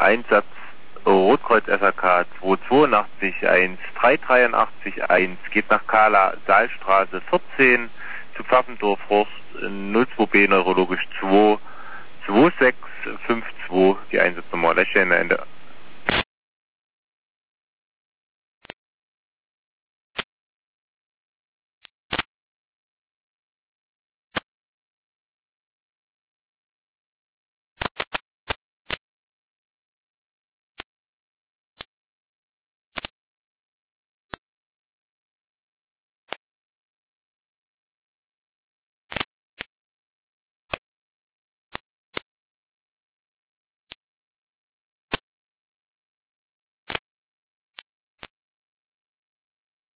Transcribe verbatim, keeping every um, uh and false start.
Einsatz Rotkreuz S A K zweihundertzweiundachtzig eins dreihundertdreiundachtzig eins geht nach Kala, Saalstraße vierzehn zu Pfaffendorf Horst null zwei B neurologisch zwei zwei sechs fünf zwei, die Einsatznummer. Lächeln Ende.